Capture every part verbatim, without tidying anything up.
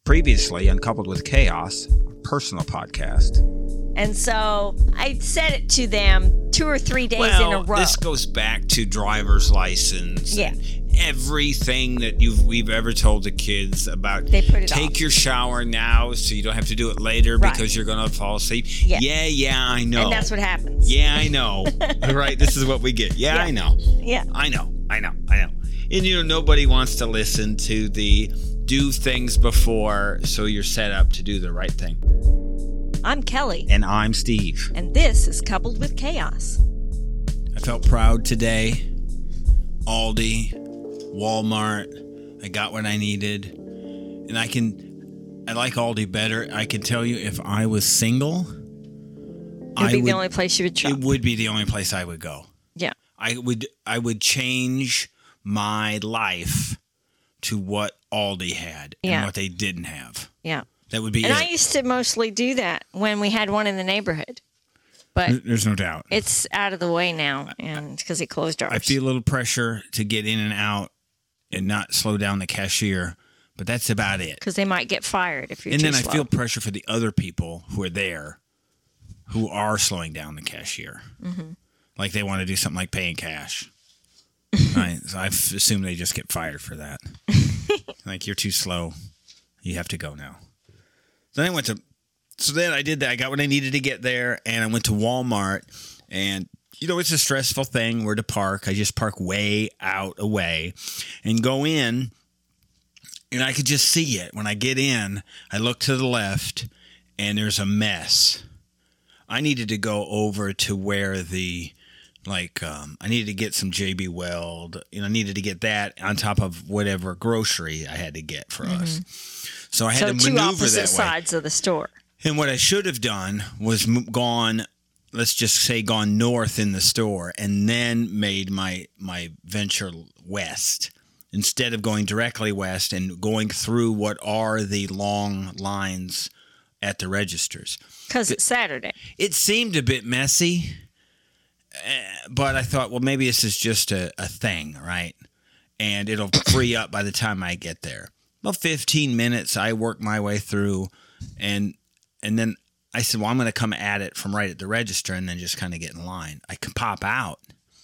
Previously, Uncoupled with Chaos, a personal podcast. And so I said it to them two or three days well, in a row. This goes back to driver's license. Yeah. Everything that you've we've ever told the kids about. They put it Take off. your shower now so you don't have to do it later Right. because you're going to fall asleep. Yeah. yeah, yeah, I know. And that's what happens. Yeah, I know. Right? This is what we get. Yeah, Yeah. I know. Yeah. I know. I know. I know. And, you know, nobody wants to listen to the do things before so you're set up to do the right thing. I'm Kelly. And I'm Steve. And this is Coupled with Chaos. I felt proud today. Aldi, Walmart, I got what I needed. And I can, I like Aldi better. I can tell you if I was single, It I would be would, the only place you would shop. it would be the only place I would go. Yeah. I would I would change my life to what Aldi had and Yeah. what they didn't have. Yeah. That would be And it. I used to mostly do that when we had one in the neighborhood. But There's no doubt. it's out of the way now, and because it closed ours. I feel a little pressure to get in and out and not slow down the cashier, but that's about it. Because they might get fired if you're And too then I slow. feel pressure for the other people who are there who are slowing down the cashier. Mm-hmm. Like they want to do something like paying cash. Right? So I f- assume they just get fired for that. Like, you're too slow. You have to go now. So then I went to, so then I did that. I got what I needed to get there, and I went to Walmart, and, you know, it's a stressful thing where to park. I just park way out away and go in, and I could just see it. When I get in, I look to the left, and there's a mess. I needed to go over to where the, like, um, I needed to get some J B Weld. You know, I needed to get that on top of whatever grocery I had to get for Mm-hmm. us. So I had so to two maneuver opposite that way. sides of the store. And what I should have done was m- gone, let's just say gone north in the store and then made my, my venture west. Instead of going directly west and going through what are the long lines at the registers. Because it's Saturday. It seemed a bit messy, uh, but I thought, well, maybe this is just a, a thing, right? And it'll free up by the time I get there. About fifteen minutes, I worked my way through, and and then I said, well, I'm going to come at it from right at the register and then just kind of get in line. I can pop out,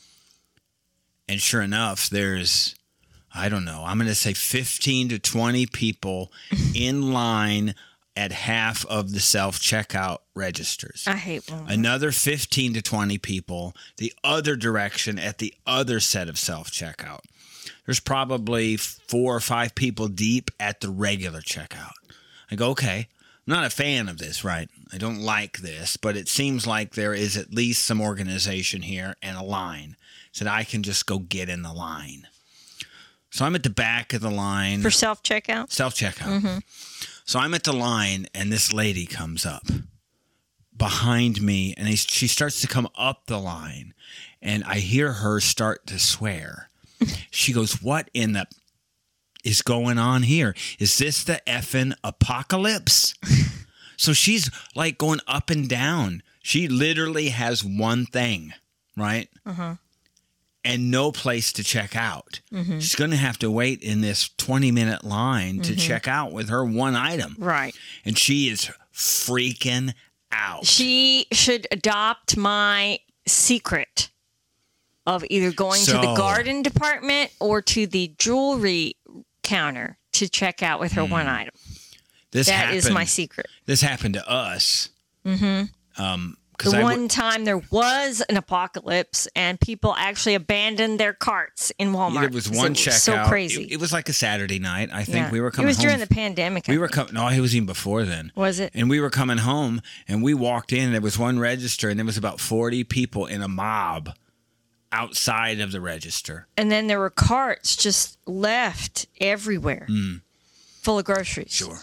and sure enough, there's, I don't know, I'm going to say fifteen to twenty people in line at half of the self-checkout registers. I hate Walmart. Another fifteen to twenty people the other direction at the other set of self-checkout. There's probably four or five people deep at the regular checkout. I go, okay, I'm not a fan of this, right? I don't like this, but it seems like there is at least some organization here and a line so that I can just go get in the line. So I'm at the back of the line. For self-checkout? Self-checkout. Mm-hmm. So I'm at the line, and this lady comes up behind me, and she starts to come up the line, and I hear her start to swear. She goes, what in the is going on here? Is this the effing apocalypse? So she's like going up and down. She literally has one thing, right? Uh-huh. And no place to check out. Mm-hmm. She's going to have to wait in this twenty-minute line to mm-hmm. check out with her one item. Right. And she is freaking out. She should adopt my secret of either going So, to the garden department or to the jewelry counter to check out with her mm, one item. This That happened, is my secret. This happened to us. Mm-hmm. Um, the I one w- time there was an apocalypse and people actually abandoned their carts in Walmart. There was one it checkout. Was so crazy. It, it was like a Saturday night. I think yeah. we were coming home. It was home. during the pandemic. We were coming. No, it was even before then. Was it? And we were coming home, and we walked in. And there was one register, and there was about forty people in a mob outside of the register. And then there were carts just left everywhere, mm. full of groceries. Sure.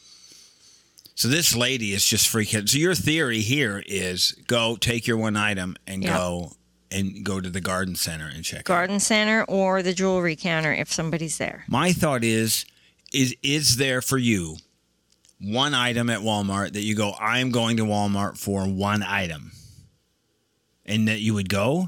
So this lady is just freaking. So your theory here is go take your one item and yep. go and go to the garden center and check garden out. center or the jewelry counter if somebody's there. My thought is, is is there for you one item at Walmart that you go, I'm going to Walmart for one item, and that you would go?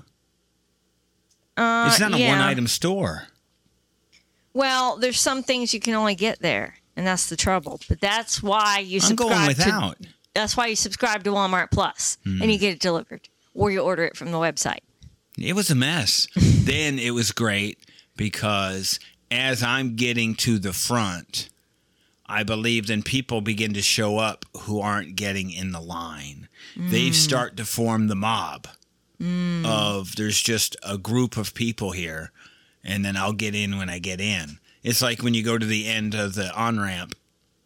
Uh, it's not a yeah. one item store. Well, there's some things you can only get there. and that's the trouble. But that's why you I'm going subscribe without. to. That's why you subscribe to Walmart Plus, Hmm. and you get it delivered, or you order it from the website. It was a mess. Then it was great because as I'm getting to the front, I believe then people begin to show up who aren't getting in the line. Mm. They start to form the mob mm. of there's just a group of people here, and then I'll get in when I get in. It's like when you go to the end of the on-ramp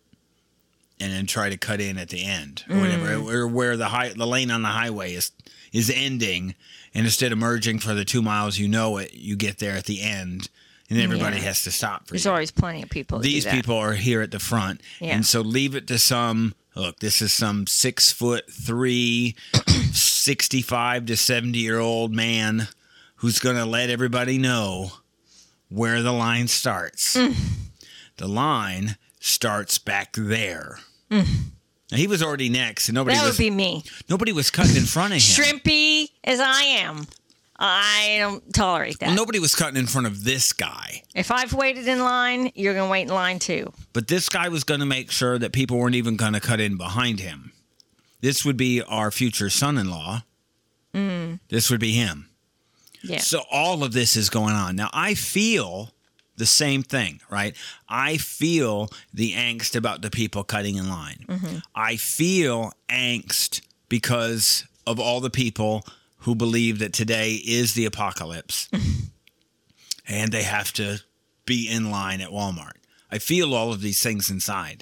and then try to cut in at the end or mm. whatever, or where the high, the lane on the highway is is ending, and instead of merging for the two miles you know it, you get there at the end, and everybody yeah. has to stop for There's you. always plenty of people. These do that. people are here at the front, yeah. and so leave it to some. Look, this is some six foot three, sixty-five to seventy year old man who's going to let everybody know where the line starts. Mm. The line starts back there. Mm. Now, he was already next, and nobody that would was, be me. Nobody was cutting in front of him. Shrimpy as I am, I don't tolerate that. Well, nobody was cutting in front of this guy. If I've waited in line, you're going to wait in line too. But this guy was going to make sure that people weren't even going to cut in behind him. This would be our future son-in-law. Mm. This would be him. Yeah. So all of this is going on. Now, I feel the same thing, right? I feel the angst about the people cutting in line. Mm-hmm. I feel angst because of all the people who believe that today is the apocalypse and they have to be in line at Walmart. I feel all of these things inside.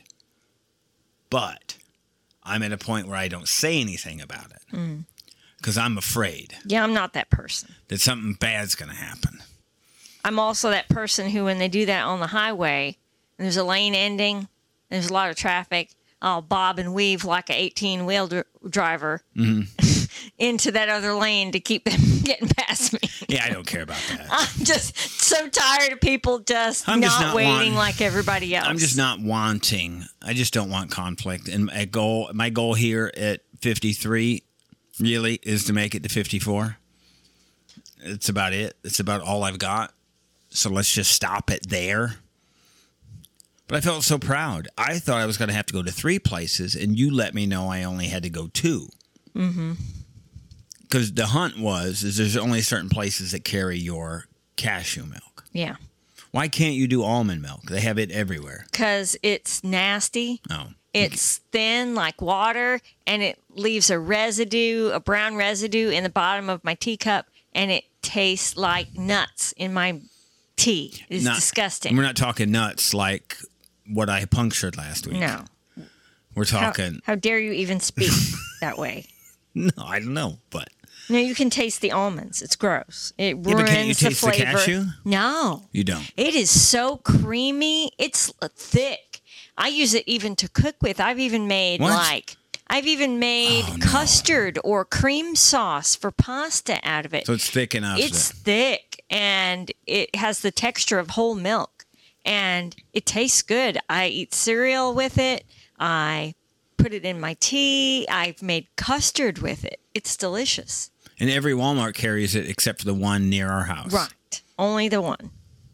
But I'm at a point where I don't say anything about it because mm. I'm afraid. Yeah, I'm not that person. That something bad's going to happen. I'm also that person who, when they do that on the highway, and there's a lane ending, there's a lot of traffic, I'll bob and weave like an eighteen-wheel dr- driver mm-hmm. into that other lane to keep them getting past me. Yeah, I don't care about that. I'm just so tired of people just, not, just not waiting want, like everybody else. I'm just not wanting. I just don't want conflict. And a goal, my goal here at fifty-three really is to make it to fifty-four. It's about it. It's about all I've got. So let's just stop it there. But I felt so proud. I thought I was going to have to go to three places, and you let me know I only had to go two. Mm-hmm. Because the hunt was, is there's only certain places that carry your cashew milk. Yeah. Why can't you do almond milk? They have it everywhere. Because it's nasty. Oh. It's thin like water, and it leaves a residue, a brown residue in the bottom of my teacup, and it tastes like nuts in my tea. It's not, disgusting. We're not talking nuts like what I punctured last week. No. We're talking... How, how dare you even speak that way? No, I don't know, but... No, you can taste the almonds. It's gross. It ruins yeah, but can't you taste the flavor. The cashew? No. You don't? It is so creamy. It's thick. I use it even to cook with. I've even made what? like... I've even made oh, no. custard or cream sauce for pasta out of it. So it's thick enough. It's that... thick, and it has the texture of whole milk, and it tastes good. I eat cereal with it. I put it in my tea. I've made custard with it. It's delicious. And every Walmart carries it except for the one near our house. Right. Only the one.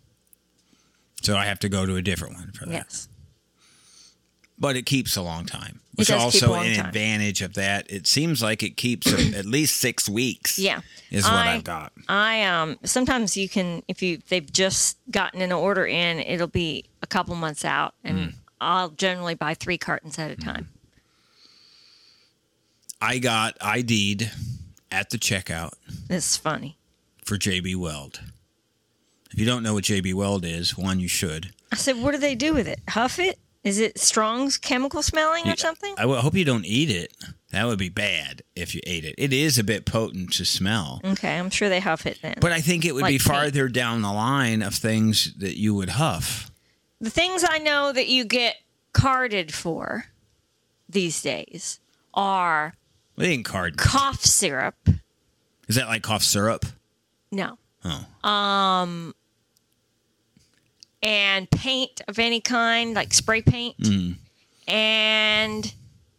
So I have to go to a different one for that. Yes. But it keeps a long time. Which it does also keep a long an time. advantage of that. It seems like it keeps at least six weeks. Yeah. Is what I, I've got. I um sometimes you can, if you they've just gotten an order in, it'll be a couple months out, and mm. I'll generally buy three cartons at a time. I got I D'd at the checkout. It's funny. For J B Weld. If you don't know what J B Weld is, one, you should. I said, what do they do with it? Huff it? Is it Strong's chemical smelling or something? I hope you don't eat it. That would be bad if you ate it. It is a bit potent to smell. Okay, I'm sure they huff it then. But I think it would like be paint. farther down the line of things that you would huff. The things I know that you get carded for these days are Well, they ain't card. cough syrup. Is that like cough syrup? No. Oh. Um... And paint of any kind, like spray paint. Mm. And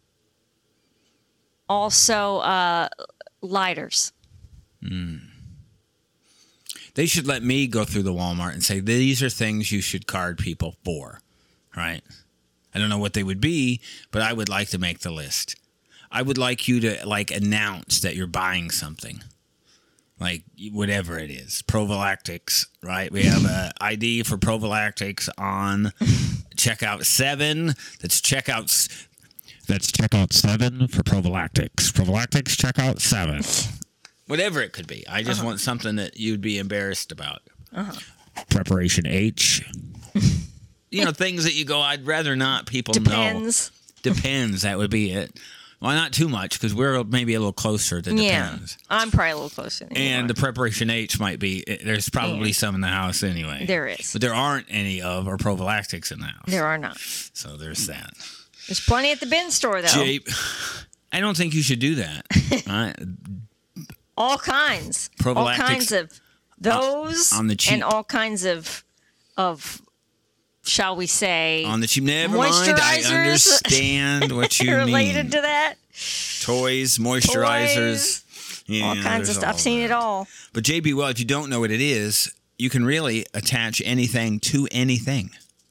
also uh, lighters. Mm. They should let me go through the Walmart and say, these are things you should card people for, right? I don't know what they would be, but I would like to make the list. I would like you to like announce that you're buying something. Like whatever it is. Prophylactics, right? We have an I D for prophylactics on checkout seven. That's checkout That's checkout seven for prophylactics. Prophylactics checkout seven. Whatever it could be. I just uh-huh. want something that you'd be embarrassed about. Uh-huh. Preparation H. You know, things that you go, I'd rather not people Depends. know. Depends. That would be it. Well, not too much, because we're maybe a little closer to Depends. Yeah, I'm probably a little closer. Than and the Preparation H might be, there's probably yeah. some in the house anyway. There is. But there aren't any of our prophylactics in the house. There are not. So there's that. There's plenty at the bin store, though. Jape, I don't think you should do that. Right? All kinds. All kinds of those on the cheap. And all kinds of, of, shall we say, on the cheap. Never mind. I understand what you related mean. Related to that. Toys, moisturizers. Toys, yeah, all kinds of stuff. I've seen that. it all. But J B, well, if you don't know what it is, you can really attach anything to anything.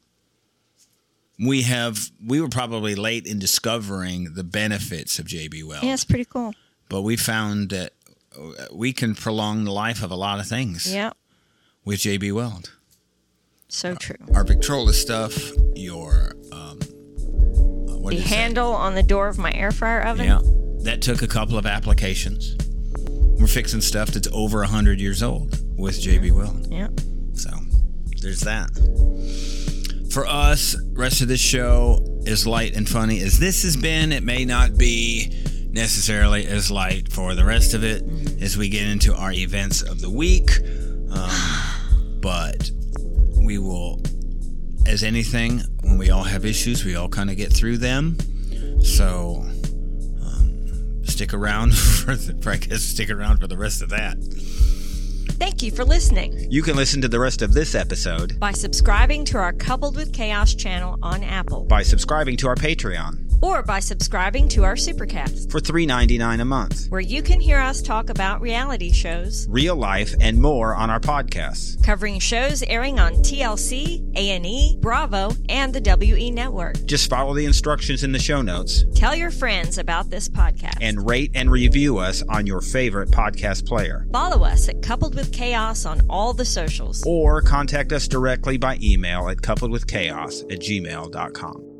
We have, we were probably late in discovering the benefits of J B Weld. Yeah, it's pretty cool. But we found that we can prolong the life of a lot of things. Yeah. With J B Weld. So true. Our, our Victrola stuff, your um, what the is handle that? on the door of my air fryer oven. Yeah, that took a couple of applications. We're fixing stuff that's over a hundred years old with J B Weld. Yeah. So there's that. For us, rest of this show, as light and funny as this has been, it may not be necessarily as light for the rest of it mm-hmm. as we get into our events of the week. Um, but we will, as anything, when we all have issues, we all kind of get through them. So um, stick around for the, I guess stick around for the rest of that. Thank you for listening. You can listen to the rest of this episode by subscribing to our Coupled with Chaos channel on Apple, by subscribing to our Patreon, or by subscribing to our Supercast for three dollars and ninety-nine cents a month, where you can hear us talk about reality shows, real life, and more on our podcasts, covering shows airing on T L C, A and E, Bravo, and the W E Network. Just follow the instructions in the show notes. Tell your friends about this podcast. And rate and review us on your favorite podcast player. Follow us at Coupled with Chaos on all the socials. Or contact us directly by email at coupledwithchaos at gmail dot com.